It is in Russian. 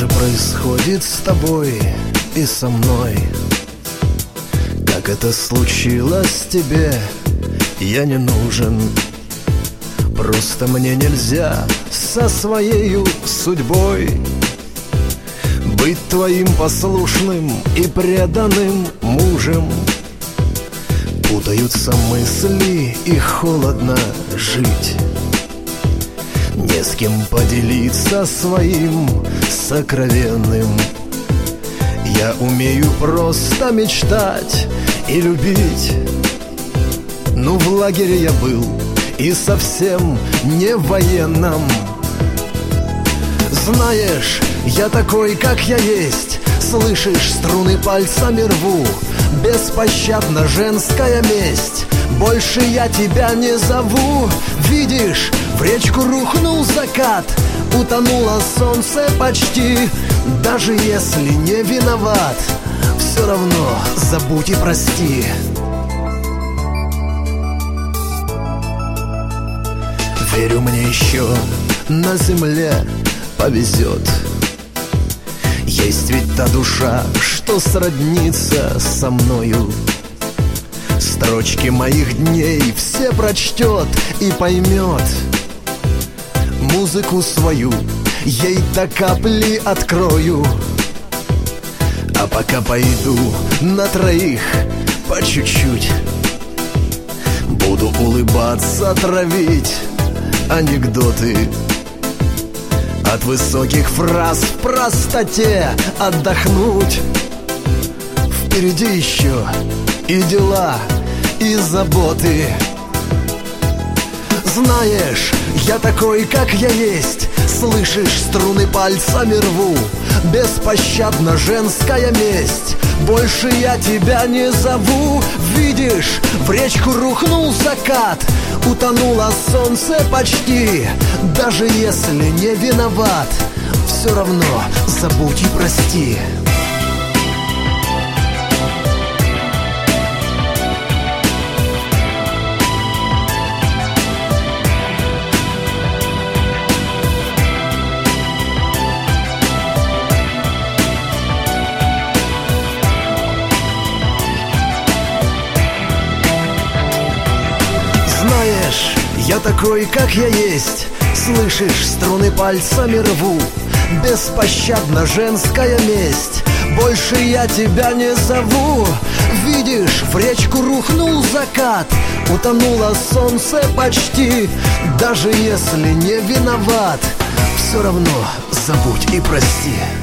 же происходит с тобой и со мной? Как это случилось тебе? Я не нужен. Просто мне нельзя со своею судьбой быть твоим послушным и преданным мужем. Путаются мысли и холодно жить, не с кем поделиться своим сокровенным. Я умею просто мечтать и любить. Ну, в лагере я был и совсем не в военном. Знаешь, я такой, как я есть. Слышишь, струны пальцами рву. Беспощадна женская месть. Больше я тебя не зову. Видишь, в речку рухнул закат, утонуло солнце почти. Даже если не виноват, все равно забудь и прости. Верю, мне еще на земле повезет. Есть ведь та душа, что сроднится со мною. Строчки моих дней все прочтет и поймет. Музыку свою ей до капли открою. А пока пойду на троих по чуть-чуть, буду улыбаться, травить анекдоты. От высоких фраз в простоте отдохнуть. Впереди еще и дела, и заботы. Знаешь, я такой, как я есть. Слышишь, струны пальцами рву. Беспощадна женская месть. Больше я тебя не зову. Видишь, в речку рухнул закат, утонуло солнце почти. Даже если не виноват, все равно забудь и прости. Знаешь, я такой, как я есть. Слышишь, струны пальцами рву. Беспощадна женская месть. Больше я тебя не зову. Видишь, в речку рухнул закат, утонуло солнце почти. Даже если не виноват, все равно забудь и прости.